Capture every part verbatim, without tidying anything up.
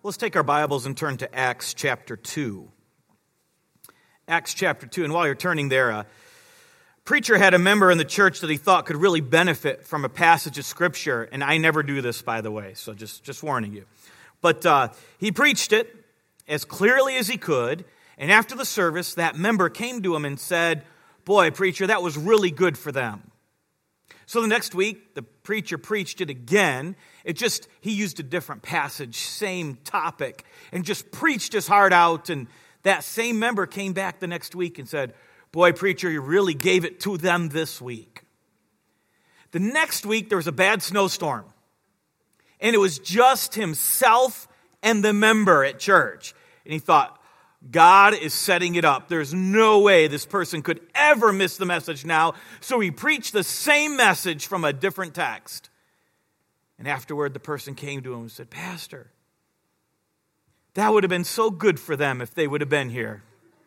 Let's take our Bibles and turn to Acts chapter two. Acts chapter two, and while you're turning there, a preacher had a member in the church that he thought could really benefit from a passage of Scripture, and I never do this, by the way, so just, just warning you. But uh, he preached it as clearly as he could, and after the service, that member came to him and said, "Boy, preacher, that was really good for them." So the next week, the preacher preached it again. It just, he used a different passage, same topic, and just preached his heart out. And that same member came back the next week and said, "Boy, preacher, you really gave it to them this week." The next week, there was a bad snowstorm. And it was just himself and the member at church. And he thought, God is setting it up. There's no way this person could ever miss the message now. So he preached the same message from a different text. And afterward, the person came to him and said, "Pastor, that would have been so good for them if they would have been here."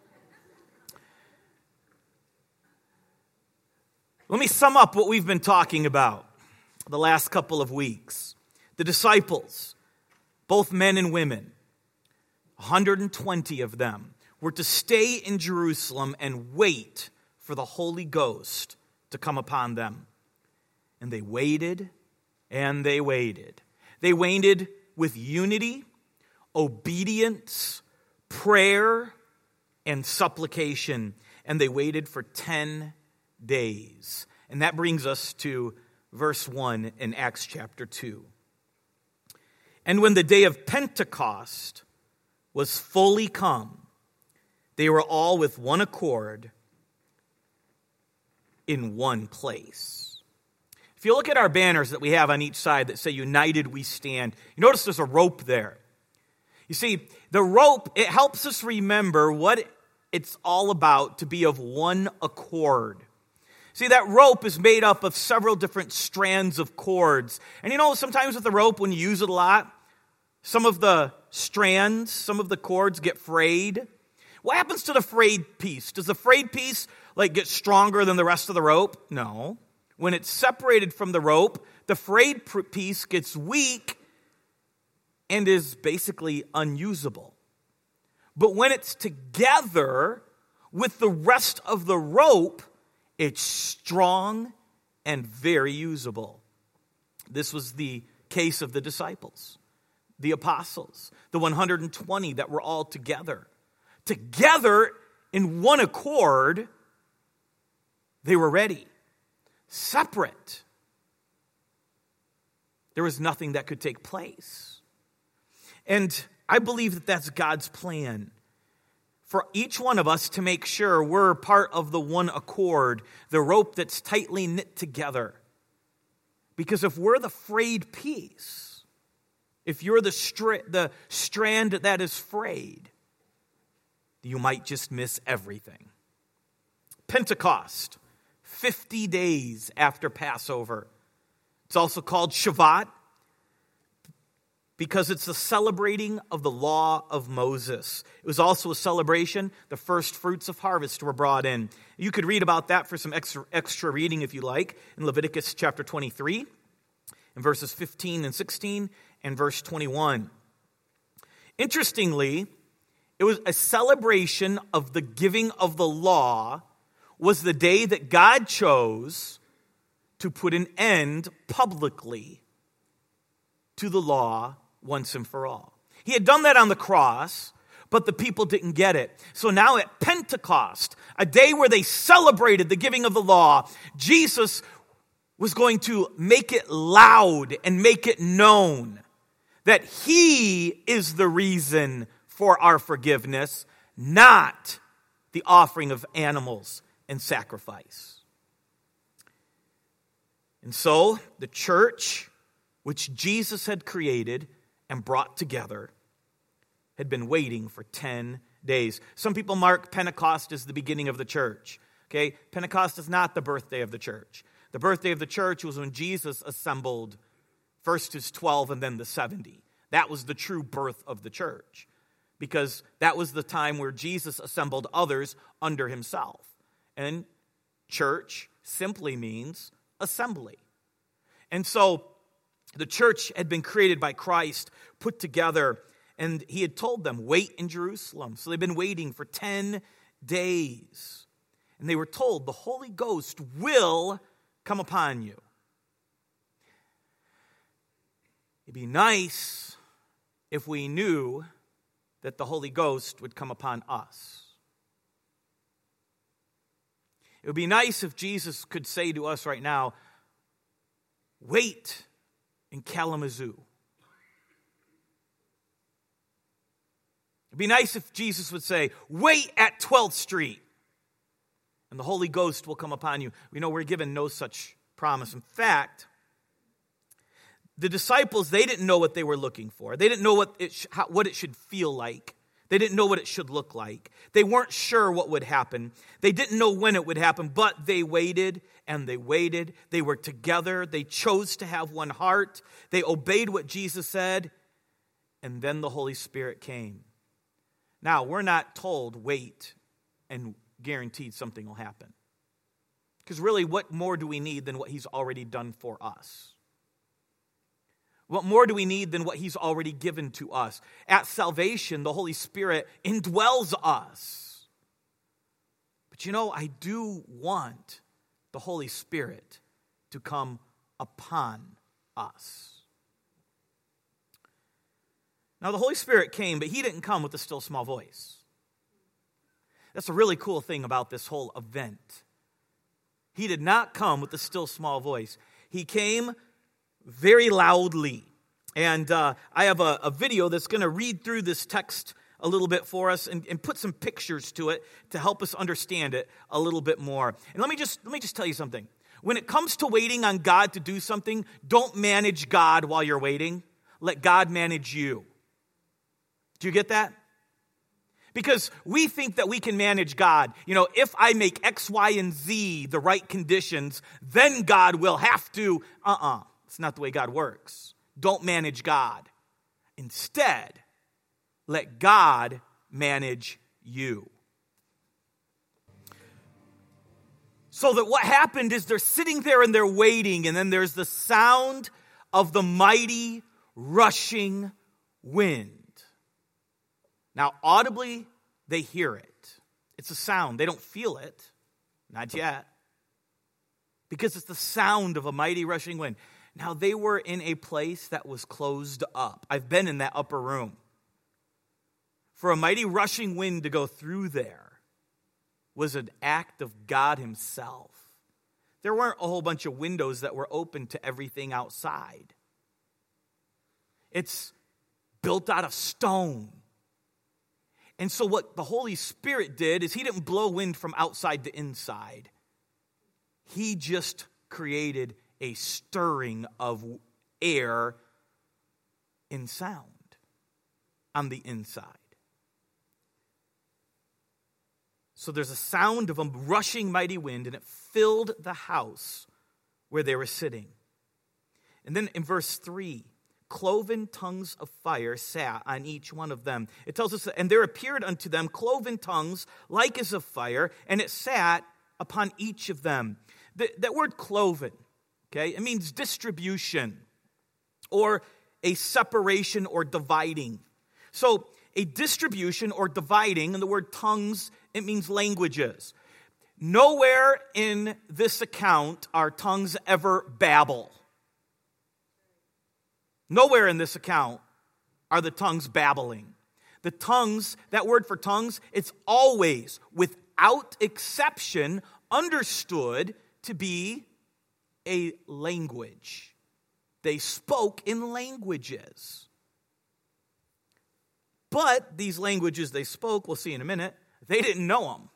Let me sum up what we've been talking about the last couple of weeks. The disciples, both men and women, one hundred twenty of them, were to stay in Jerusalem and wait for the Holy Ghost to come upon them. And they waited and they waited. They waited with unity, obedience, prayer, and supplication. And they waited for ten days. And that brings us to verse one in Acts chapter two. "And when the day of Pentecost was fully come, they were all with one accord in one place." If you look at our banners that we have on each side that say "United We Stand," you notice there's a rope there. You see, the rope, it helps us remember what it's all about to be of one accord. See, that rope is made up of several different strands of cords. And you know, sometimes with the rope, when you use it a lot, some of the strands, some of the cords get frayed. What happens to the frayed piece? Does the frayed piece like get stronger than the rest of the rope? No. When it's separated from the rope, the frayed piece gets weak and is basically unusable. But when it's together with the rest of the rope, it's strong and very usable. This was the case of the disciples, the apostles, the one hundred twenty that were all together. Together in one accord, they were ready. Separate, there was nothing that could take place. And I believe that that's God's plan for each one of us to make sure we're part of the one accord, the rope that's tightly knit together. Because if we're the frayed piece, if you're the, str- the strand that is frayed, you might just miss everything. Pentecost, fifty days after Passover. It's also called Shavuot because it's the celebrating of the law of Moses. It was also a celebration. The first fruits of harvest were brought in. You could read about that for some extra, extra reading if you like in Leviticus chapter twenty-three, in verses fifteen and sixteen, and verse twenty-one. Interestingly, it was a celebration of the giving of the law was the day that God chose to put an end publicly to the law once and for all. He had done that on the cross, but the people didn't get it. So now at Pentecost, a day where they celebrated the giving of the law, Jesus was going to make it loud and make it known that He is the reason for our forgiveness, not the offering of animals and sacrifice. And so the church, which Jesus had created and brought together, had been waiting for ten days. Some people mark Pentecost as the beginning of the church. Okay, Pentecost is not the birthday of the church. The birthday of the church was when Jesus assembled first his twelve and then the seventy. That was the true birth of the church, because that was the time where Jesus assembled others under himself. And church simply means assembly. And so the church had been created by Christ, put together, and he had told them, wait in Jerusalem. So they've been waiting for ten days. And they were told, the Holy Ghost will come upon you. It'd be nice if we knew that the Holy Ghost would come upon us. It would be nice if Jesus could say to us right now, wait in Kalamazoo. It'd be nice if Jesus would say, wait at twelfth Street, and the Holy Ghost will come upon you. We know we're given no such promise. In fact, the disciples, they didn't know what they were looking for. They didn't know what it, sh- how, what it should feel like. They didn't know what it should look like. They weren't sure what would happen. They didn't know when it would happen, but they waited and they waited. They were together. They chose to have one heart. They obeyed what Jesus said, and then the Holy Spirit came. Now, we're not told wait and guaranteed something will happen. Because really, what more do we need than what he's already done for us? What more do we need than what he's already given to us? At salvation, the Holy Spirit indwells us. But you know, I do want the Holy Spirit to come upon us. Now, the Holy Spirit came, but he didn't come with a still small voice. That's a really cool thing about this whole event. He did not come with a still small voice. He came very loudly. And uh, I have a, a video that's going to read through this text a little bit for us and, and put some pictures to it to help us understand it a little bit more. And let me just let me just tell you something. When it comes to waiting on God to do something, don't manage God while you're waiting. Let God manage you. Do you get that? Because we think that we can manage God. You know, if I make X, Y, and Z the right conditions, then God will have to. Uh-uh. It's not the way God works. Don't manage God. Instead, let God manage you. So that what happened is they're sitting there and they're waiting, and then there's the sound of the mighty rushing wind. Now, audibly, they hear it. It's a sound. They don't feel it. Not yet. Because it's the sound of a mighty rushing wind. Now, they were in a place that was closed up. I've been in that upper room. For a mighty rushing wind to go through there was an act of God himself. There weren't a whole bunch of windows that were open to everything outside. It's built out of stone. And so what the Holy Spirit did is he didn't blow wind from outside to inside. He just created a stirring of air in sound on the inside. So there's a sound of a rushing mighty wind, and it filled the house where they were sitting. And then in verse three, cloven tongues of fire sat on each one of them. It tells us, that, and there appeared unto them cloven tongues like as of fire, and it sat upon each of them. The, that word cloven, okay, it means distribution or a separation or dividing. So a distribution or dividing, and the word tongues, it means languages. Nowhere in this account are tongues ever babble. Nowhere in this account are the tongues babbling. The tongues, that word for tongues, it's always, without exception, understood to be a language. They spoke in languages. But these languages they spoke, we'll see in a minute, they didn't know them.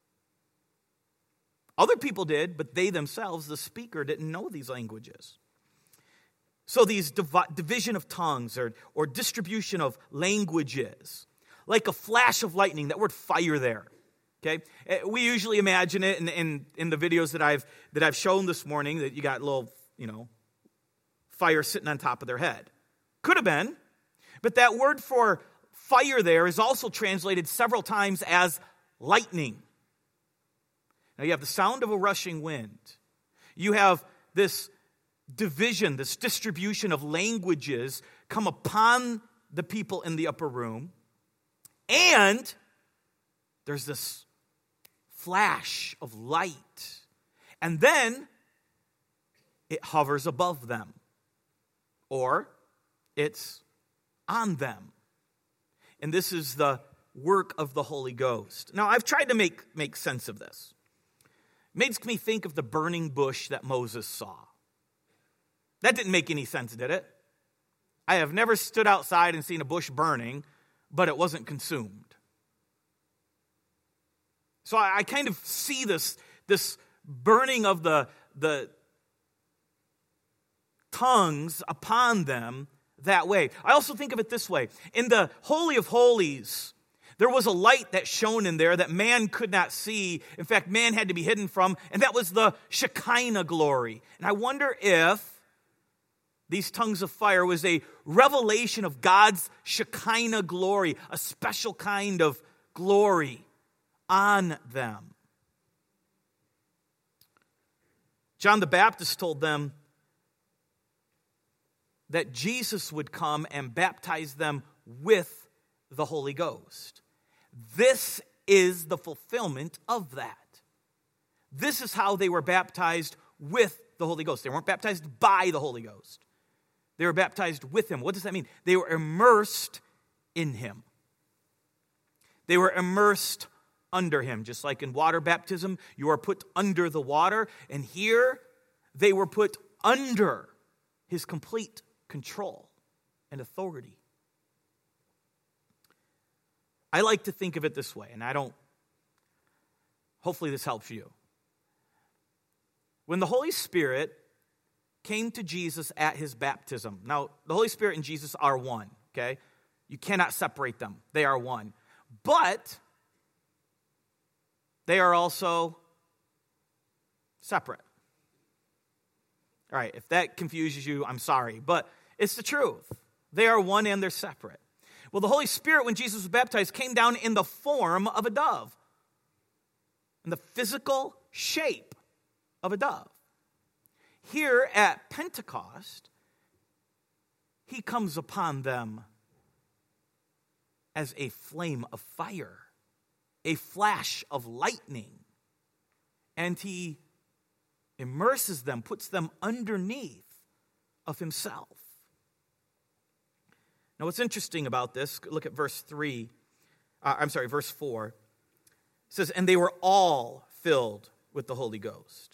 Other people did, but they themselves, the speaker, didn't know these languages. So these divi- division of tongues or, or distribution of languages, like a flash of lightning, that word fire there, okay? We usually imagine it in, in, in the videos that I've that I've shown this morning, that you got little, you know, fire sitting on top of their head. Could have been, but that word for fire there is also translated several times as lightning. Now you have the sound of a rushing wind. You have this division, this distribution of languages come upon the people in the upper room, and there's this flash of light, and then it hovers above them, or it's on them. And this is the work of the Holy Ghost. Now, I've tried to make, make sense of this. It makes me think of the burning bush that Moses saw. That didn't make any sense, did it? I have never stood outside and seen a bush burning, but it wasn't consumed. So I, I kind of see this, this burning of the, the tongues upon them that way. I also think of it this way. In the Holy of Holies, there was a light that shone in there that man could not see. In fact, man had to be hidden from, and that was the Shekinah glory. And I wonder if these tongues of fire was a revelation of God's Shekinah glory, a special kind of glory on them. John the Baptist told them that Jesus would come and baptize them with the Holy Ghost. This is the fulfillment of that. This is how they were baptized with the Holy Ghost. They weren't baptized by the Holy Ghost. They were baptized with Him. What does that mean? They were immersed in Him. They were immersed under Him. Just like in water baptism, you are put under the water. And here, they were put under His complete control and authority. I like to think of it this way, and I don't, hopefully this helps you. When the Holy Spirit came to Jesus at His baptism. Now, the Holy Spirit and Jesus are one, okay? You cannot separate them. They are one. But they are also separate. All right, if that confuses you, I'm sorry, but it's the truth. They are one and they're separate. Well, the Holy Spirit, when Jesus was baptized, came down in the form of a dove, in the physical shape of a dove. Here at Pentecost, He comes upon them as a flame of fire, a flash of lightning, and He immerses them, puts them underneath of Himself. Now, what's interesting about this, look at verse three, uh, I'm sorry, verse four. It says, and they were all filled with the Holy Ghost.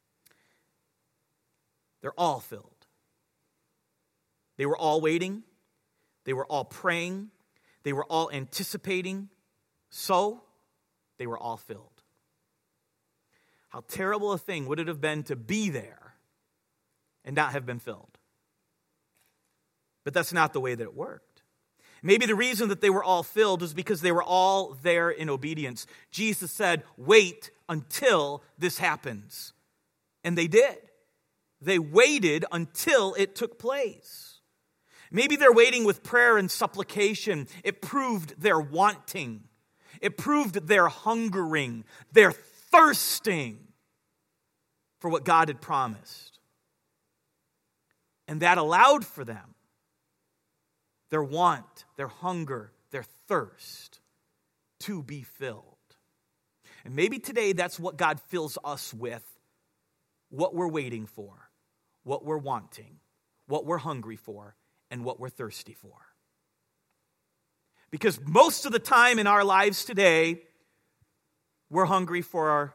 They're all filled. They were all waiting. They were all praying. They were all anticipating. So, they were all filled. How terrible a thing would it have been to be there and not have been filled? But that's not the way that it worked. Maybe the reason that they were all filled was because they were all there in obedience. Jesus said, wait until this happens. And they did. They waited until it took place. Maybe they're waiting with prayer and supplication. It proved their wanting. It proved their hungering, their thirsting for what God had promised. And that allowed for them their want, their hunger, their thirst to be filled. And maybe today that's what God fills us with, what we're waiting for, what we're wanting, what we're hungry for, and what we're thirsty for. Because most of the time in our lives today, we're hungry for our,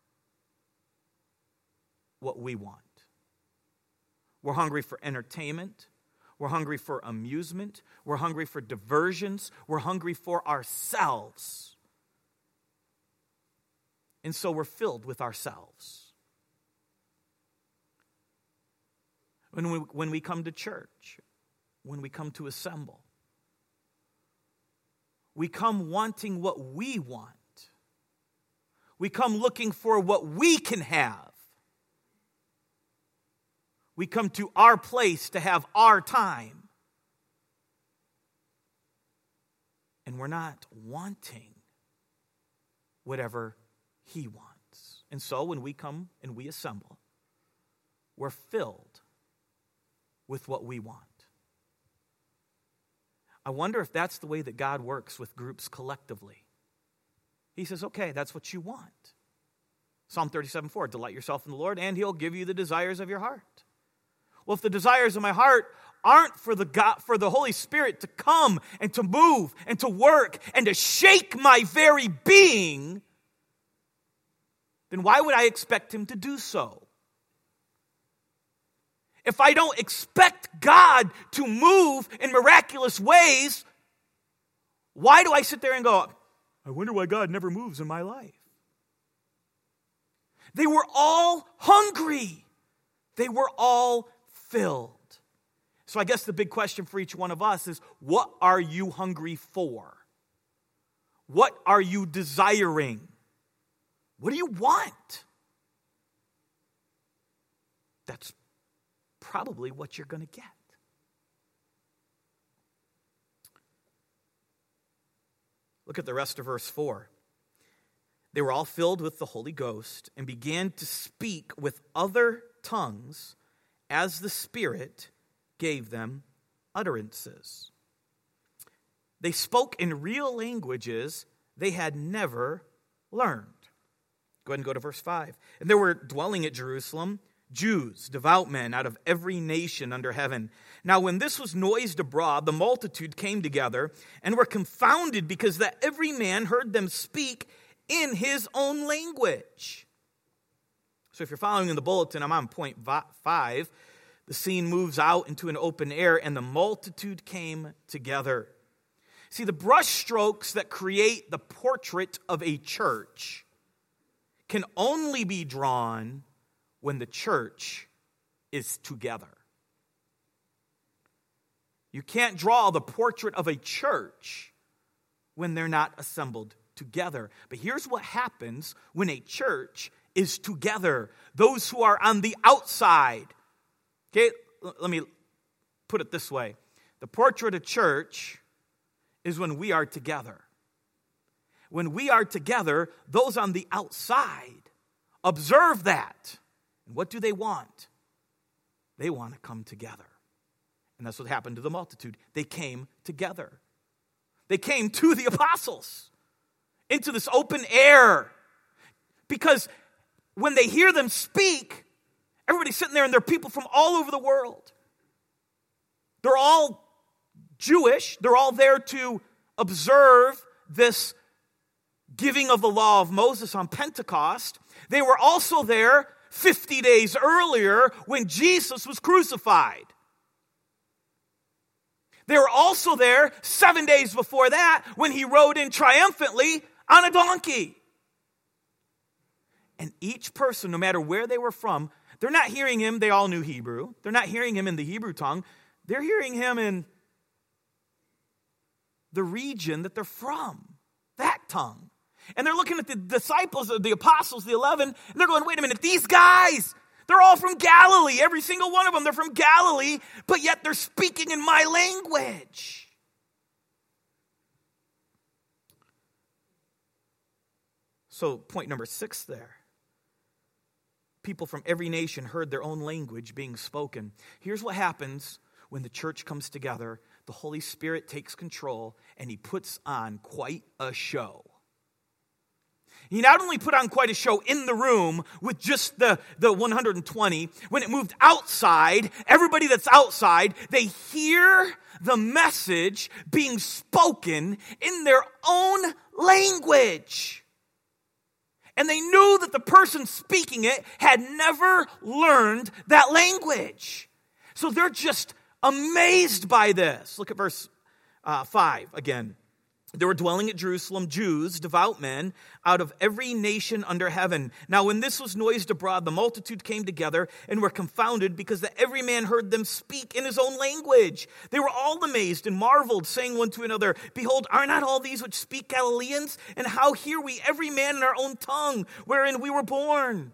what we want. We're hungry for entertainment. We're hungry for amusement. We're hungry for diversions. We're hungry for ourselves. And so we're filled with ourselves. When we, when we come to church, when we come to assemble, we come wanting what we want. We come looking for what we can have. We come to our place to have our time. And we're not wanting whatever He wants. And so when we come and we assemble, we're filled with what we want. I wonder if that's the way that God works with groups collectively. He says, okay, that's what you want. Psalm thirty-seven four, delight yourself in the Lord, and he'll give you the desires of your heart. Well, if the desires of my heart aren't for the God, for the Holy Spirit to come and to move and to work and to shake my very being, then why would I expect him to do so? If I don't expect God to move in miraculous ways, why do I sit there and go, I wonder why God never moves in my life? They were all hungry. They were all filled. So I guess the big question for each one of us is, what are you hungry for? What are you desiring? What do you want? That's probably what you're going to get. Look at the rest of verse four. They were all filled with the Holy Ghost and began to speak with other tongues as the Spirit gave them utterances. They spoke in real languages they had never learned. Go ahead and go to verse five. And there were dwelling at Jerusalem Jews, devout men out of every nation under heaven. Now when this was noised abroad, the multitude came together and were confounded because that every man heard them speak in his own language. So if you're following in the bulletin, I'm on point five. The scene moves out into an open air, and the multitude came together. See, the brushstrokes that create the portrait of a church can only be drawn when the church is together. You can't draw the portrait of a church when they're not assembled together. But here's what happens when a church is together. Those who are on the outside. Okay, let me put it this way. The portrait of church is when we are together. When we are together, those on the outside observe that. And what do they want? They want to come together. And that's what happened to the multitude. They came together. They came to the apostles into this open air. Because when they hear them speak, everybody's sitting there and they're people from all over the world. They're all Jewish. They're all there to observe this giving of the law of Moses on Pentecost. They were also there fifty days earlier when Jesus was crucified. They were also there seven days before that when he rode in triumphantly on a donkey. And each person, no matter where they were from, they're not hearing him, they all knew Hebrew. They're not hearing him in the Hebrew tongue. They're hearing him in the region that they're from, that tongue. And they're looking at the disciples, the apostles, the eleven, and they're going, wait a minute, these guys, they're all from Galilee. Every single one of them, they're from Galilee, but yet they're speaking in my language. So point number six there. People from every nation heard their own language being spoken. Here's what happens when the church comes together. The Holy Spirit takes control and he puts on quite a show. He not only put on quite a show in the room with just the, the one hundred twenty, when it moved outside, everybody that's outside, they hear the message being spoken in their own language. And they knew that the person speaking it had never learned that language. So they're just amazed by this. Look at verse uh, five again. There were dwelling at Jerusalem Jews, devout men, out of every nation under heaven. Now when this was noised abroad, the multitude came together and were confounded because that every man heard them speak in his own language. They were all amazed and marveled, saying one to another, behold, are not all these which speak Galileans? And how hear we every man in our own tongue, wherein we were born?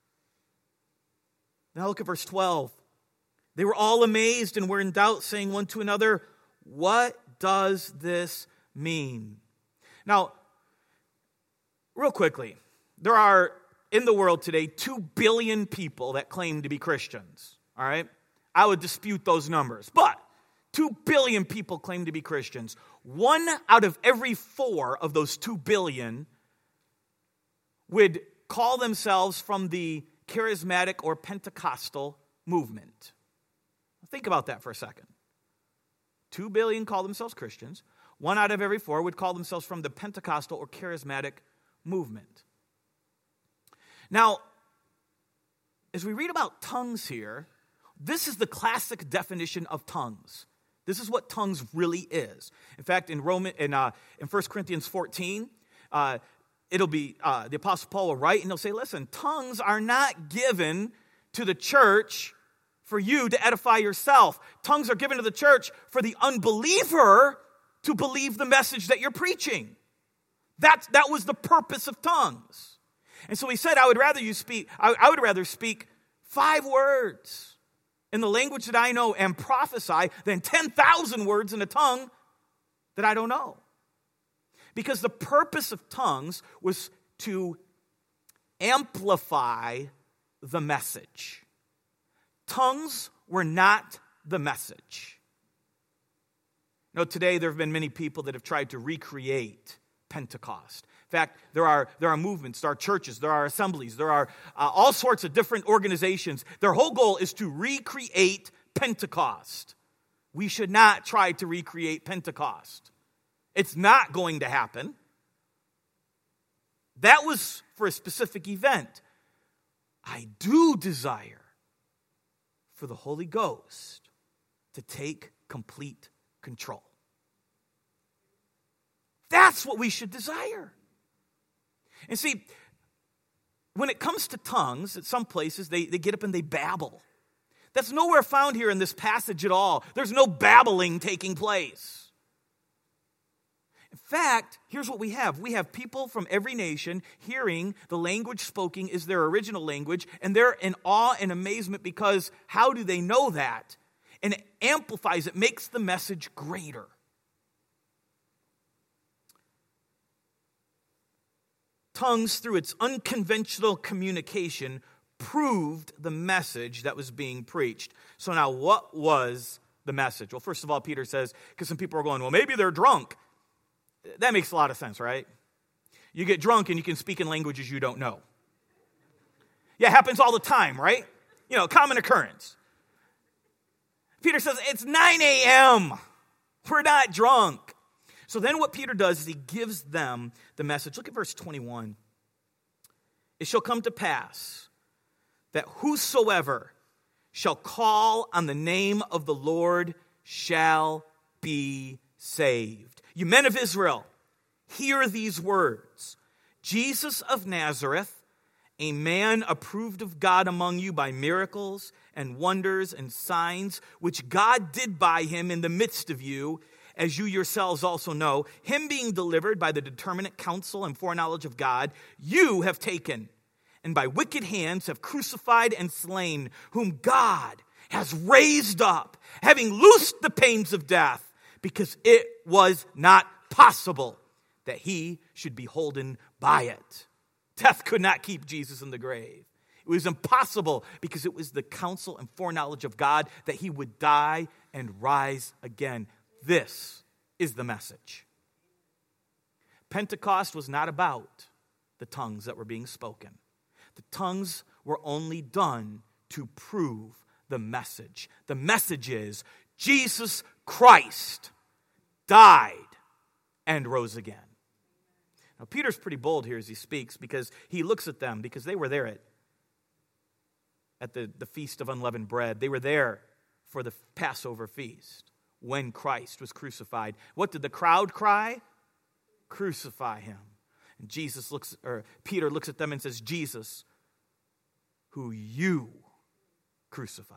Now look at verse twelve. They were all amazed and were in doubt, saying one to another, what does this mean? Now, real quickly, there are in the world today two billion people that claim to be Christians, all right? I would dispute those numbers, but Two billion people claim to be Christians. One out of every four of those two billion would call themselves from the charismatic or Pentecostal movement. Think about that for a second. Two billion call themselves Christians. One out of every four would call themselves from the Pentecostal or charismatic movement. Now, as we read about tongues here, this is the classic definition of tongues. This is what tongues really is. In fact, in Roman, in uh, in First Corinthians fourteen, uh, it'll be uh, the Apostle Paul will write, and he'll say, "Listen, tongues are not given to the church for you to edify yourself. Tongues are given to the church for the unbeliever to believe the message that you're preaching." That that was the purpose of tongues. And so he said, "I would rather you speak. I, I would rather speak five words in the language that I know and prophesy than ten thousand words in a tongue that I don't know." Because the purpose of tongues was to amplify the message. Tongues were not the message. You know, today there have been many people that have tried to recreate Pentecost. In fact, there are there are movements, there are churches, there are assemblies, there are uh, all sorts of different organizations. Their whole goal is to recreate Pentecost. We should not try to recreate Pentecost. It's not going to happen. That was for a specific event. I do desire for the Holy Ghost to take complete control. That's what we should desire. And see, when it comes to tongues, at some places, they, they get up and they babble. That's nowhere found here in this passage at all. There's no babbling taking place. In fact, here's what we have. We have people from every nation hearing the language spoken is their original language, and they're in awe and amazement because how do they know that? And it amplifies, it makes the message greater. Tongues, through its unconventional communication, proved the message that was being preached. So now, what was the message? Well, first of all, Peter says, because some people are going, well, maybe they're drunk. That makes a lot of sense, right? You get drunk and you can speak in languages you don't know. Yeah, it happens all the time, right? You know, common occurrence. Peter says, it's nine a.m. We're not drunk. So then what Peter does is he gives them the message. Look at verse twenty-one. It shall come to pass that whosoever shall call on the name of the Lord shall be saved. You men of Israel, hear these words. Jesus of Nazareth, a man approved of God among you by miracles and wonders and signs, which God did by him in the midst of you, as you yourselves also know, him being delivered by the determinate counsel and foreknowledge of God, you have taken, and by wicked hands have crucified and slain, whom God has raised up, having loosed the pains of death, because it was not possible that he should be holden by it. Death could not keep Jesus in the grave. It was impossible because it was the counsel and foreknowledge of God that he would die and rise again. This is the message. Pentecost was not about the tongues that were being spoken. The tongues were only done to prove the message. The message is Jesus Christ died and rose again. Now, Peter's pretty bold here as he speaks because he looks at them because they were there at, at the, the Feast of Unleavened Bread. They were there for the Passover feast when Christ was crucified. What did the crowd cry? Crucify him. And Jesus looks, or Peter looks at them and says, Jesus, who you crucified.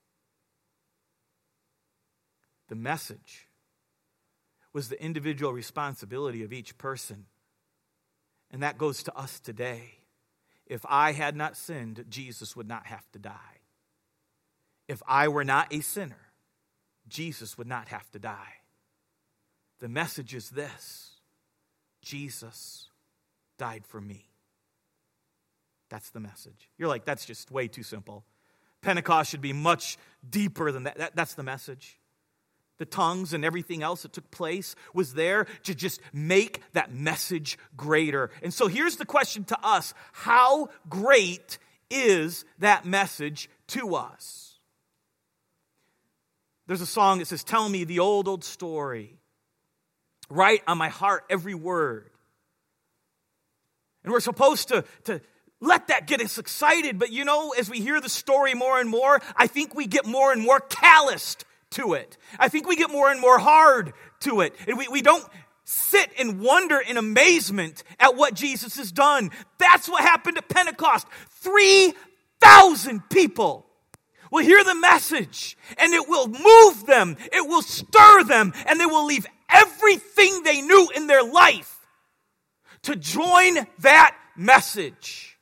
The message was the individual responsibility of each person. And that goes to us today. If I had not sinned, Jesus would not have to die. If I were not a sinner, Jesus would not have to die. The message is this: Jesus died for me. That's the message. You're like, that's just way too simple. Pentecost should be much deeper than that. that that's the message. the tongues and everything else that took place was there to just make that message greater. And so here's the question to us. How great is that message to us? There's a song that says, tell me the old, old story. Write on my heart every word. And we're supposed to, to let that get us excited. But you know, as we hear the story more and more, I think we get more and more calloused to it. I think we get more and more hard to it. And we, we don't sit and wonder in amazement at what Jesus has done. That's what happened at Pentecost. three thousand people will hear the message, and it will move them, it will stir them, and they will leave everything they knew in their life to join that message.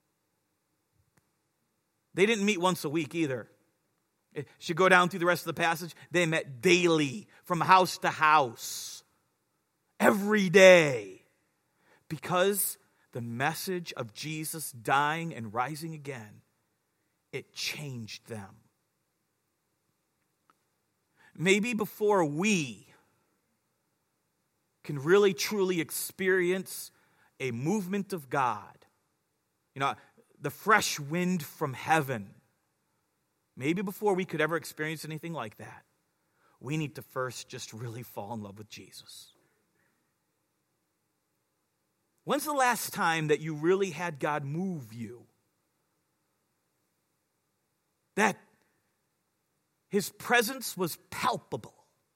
They didn't meet once a week either. You should go down through the rest of the passage. They met daily, from house to house, every day, because the message of Jesus dying and rising again, it changed them. Maybe before we can really truly experience a movement of God, you know, the fresh wind from heaven, maybe before we could ever experience anything like that, we need to first just really fall in love with Jesus. When's the last time that you really had God move you? That His presence was palpable.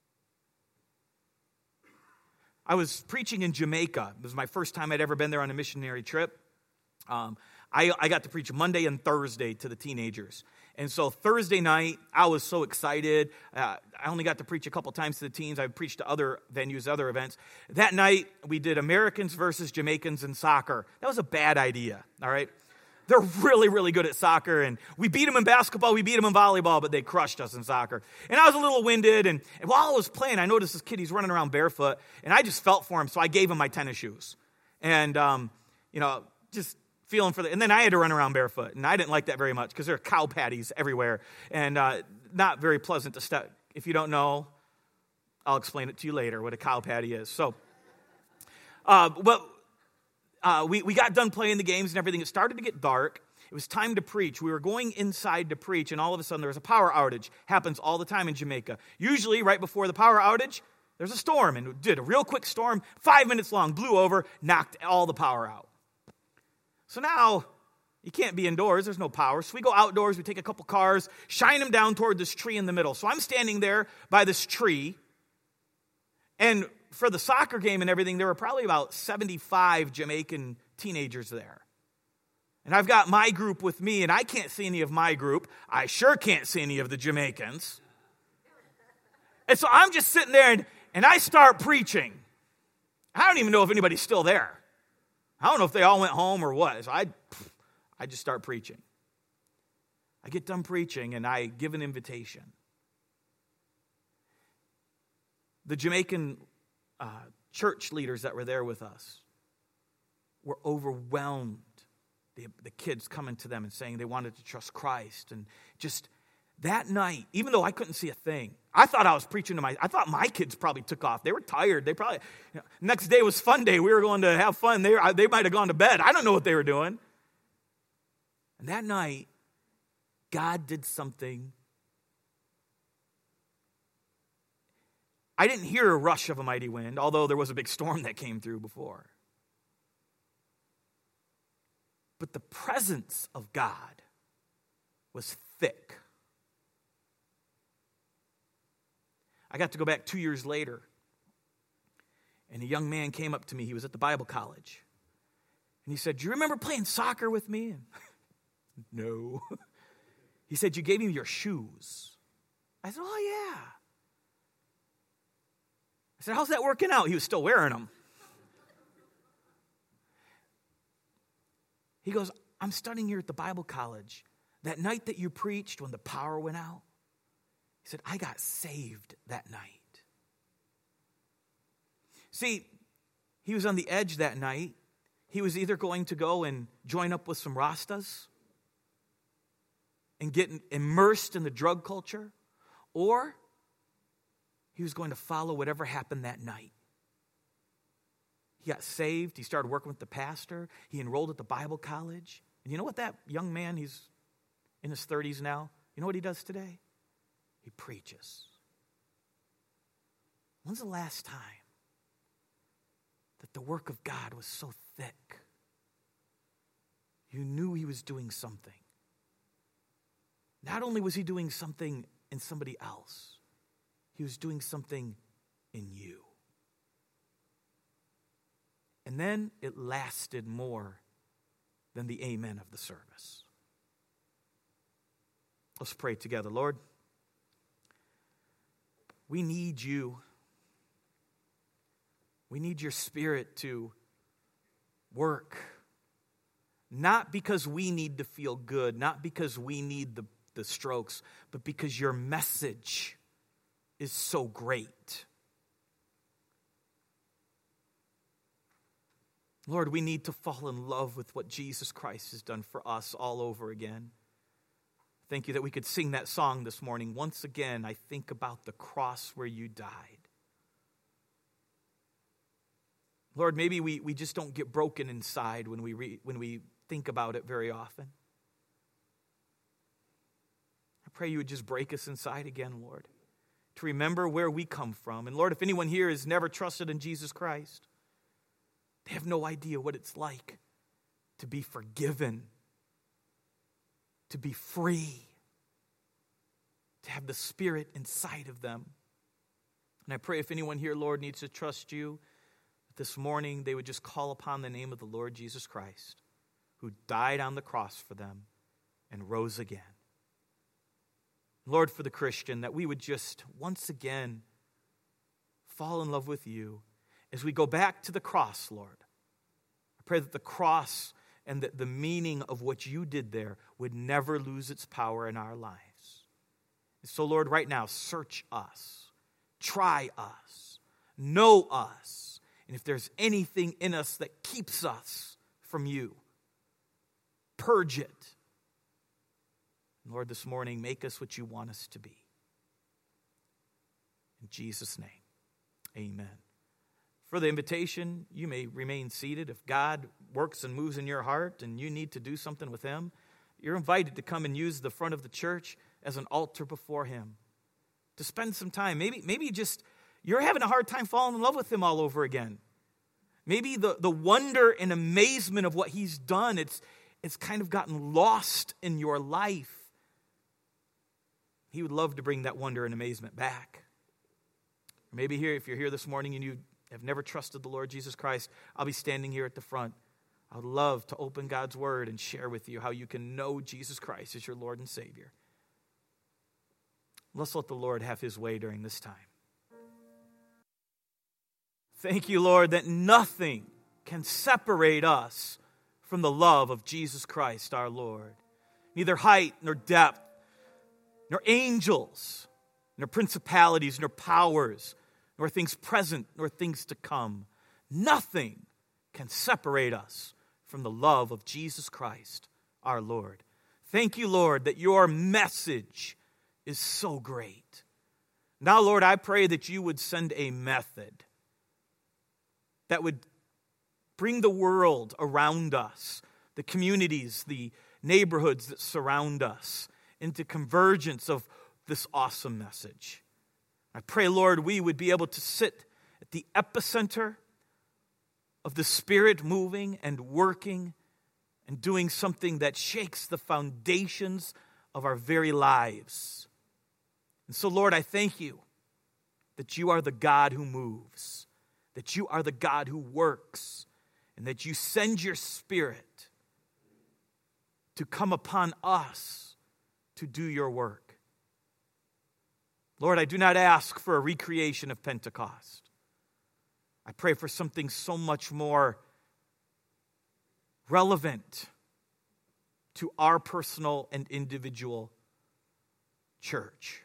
I was preaching in Jamaica. It was my first time I'd ever been there on a missionary trip. Um, I, I got to preach Monday and Thursday to the teenagers. And so Thursday night, I was so excited. Uh, I only got to preach a couple times to the teens. I preached to other venues, other events. That night, we did Americans versus Jamaicans in soccer. That was a bad idea, all right? They're really, really good at soccer, and we beat them in basketball, we beat them in volleyball, but they crushed us in soccer. And I was a little winded, and, and while I was playing, I noticed this kid, he's running around barefoot, and I just felt for him, so I gave him my tennis shoes. And, um, you know, just feeling for the, and then I had to run around barefoot, and I didn't like that very much, because there are cow patties everywhere, and uh, not very pleasant to step. If you don't know, I'll explain it to you later, what a cow patty is. So, uh, but... Uh, we, we got done playing the games and everything. It started to get dark. It was time to preach. We were going inside to preach, and all of a sudden there was a power outage. Happens all the time in Jamaica. Usually right before the power outage, there's a storm, and it did a real quick storm, five minutes long, blew over, knocked all the power out. So now you can't be indoors. There's no power. So we go outdoors. We take a couple cars, shine them down toward this tree in the middle. So I'm standing there by this tree, and for the soccer game and everything, there were probably about seventy-five Jamaican teenagers there. And I've got my group with me, and I can't see any of my group. I sure can't see any of the Jamaicans. And so I'm just sitting there, and, and I start preaching. I don't even know if anybody's still there. I don't know if they all went home or what. So I, I just start preaching. I get done preaching, and I give an invitation. The Jamaican Uh, church leaders that were there with us were overwhelmed. The, the kids coming to them and saying they wanted to trust Christ. And just that night, even though I couldn't see a thing, I thought I was preaching to my, I thought my kids probably took off. They were tired. They probably, you know, next day was fun day. We were going to have fun. They, were, they might have gone to bed. I don't know what they were doing. And that night, God did something. I didn't hear a rush of a mighty wind, although there was a big storm that came through before. But the presence of God was thick. I got to go back two years later, and a young man came up to me. He was at the Bible college. And he said, "Do you remember playing soccer with me?" And, no. He said, "You gave me your shoes." I said, "Oh, yeah." I said, "How's that working out?" He was still wearing them. He goes, "I'm studying here at the Bible college. That night that you preached when the power went out," he said, "I got saved that night." See, he was on the edge that night. He was either going to go and join up with some Rastas and get immersed in the drug culture, or He was going to follow whatever happened that night. He got saved. He started working with the pastor. He enrolled at the Bible college. And you know what that young man, he's in his thirties now, you know what he does today? He preaches. When's the last time that the work of God was so thick? You knew he was doing something. Not only was he doing something in somebody else, he was doing something in you. And then it lasted more than the amen of the service. Let's pray together. Lord, we need you. We need your Spirit to work. Not because we need to feel good, not because we need the, the strokes, but because your message is so great. Lord, we need to fall in love with what Jesus Christ has done for us all over again. Thank you that we could sing that song this morning. Once again, I think about the cross where you died. Lord, maybe we, we just don't get broken inside when we re, when we think about it very often. I pray you would just break us inside again, Lord, to remember where we come from. And Lord, if anyone here has never trusted in Jesus Christ, they have no idea what it's like to be forgiven, to be free, to have the Spirit inside of them. And I pray if anyone here, Lord, needs to trust you, this morning they would just call upon the name of the Lord Jesus Christ, who died on the cross for them and rose again. Lord, for the Christian, that we would just once again fall in love with you as we go back to the cross, Lord. I pray that the cross and that the meaning of what you did there would never lose its power in our lives. And so, Lord, right now, search us, try us, know us. And if there's anything in us that keeps us from you, purge it. Lord, this morning, make us what you want us to be. In Jesus' name, amen. For the invitation, you may remain seated. If God works and moves in your heart and you need to do something with him, you're invited to come and use the front of the church as an altar before him. To spend some time. Maybe, maybe just, you're having a hard time falling in love with him all over again. Maybe the, the wonder and amazement of what he's done, it's, it's kind of gotten lost in your life. He would love to bring that wonder and amazement back. Or maybe here, if you're here this morning and you have never trusted the Lord Jesus Christ, I'll be standing here at the front. I would love to open God's word and share with you how you can know Jesus Christ as your Lord and Savior. Let's let the Lord have his way during this time. Thank you, Lord, that nothing can separate us from the love of Jesus Christ, our Lord. Neither height nor depth, nor angels, nor principalities, nor powers, nor things present, nor things to come. Nothing can separate us from the love of Jesus Christ, our Lord. Thank you, Lord, that your message is so great. Now, Lord, I pray that you would send a method that would bring the world around us, the communities, the neighborhoods that surround us, into convergence of this awesome message. I pray, Lord, we would be able to sit at the epicenter of the Spirit moving and working and doing something that shakes the foundations of our very lives. And so, Lord, I thank you that you are the God who moves, that you are the God who works, and that you send your Spirit to come upon us to do your work. Lord, I do not ask for a recreation of Pentecost. I pray for something so much more relevant to our personal and individual church.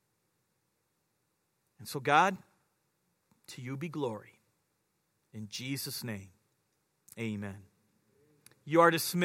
And so, God, to you be glory. In Jesus' name, amen. You are dismissed.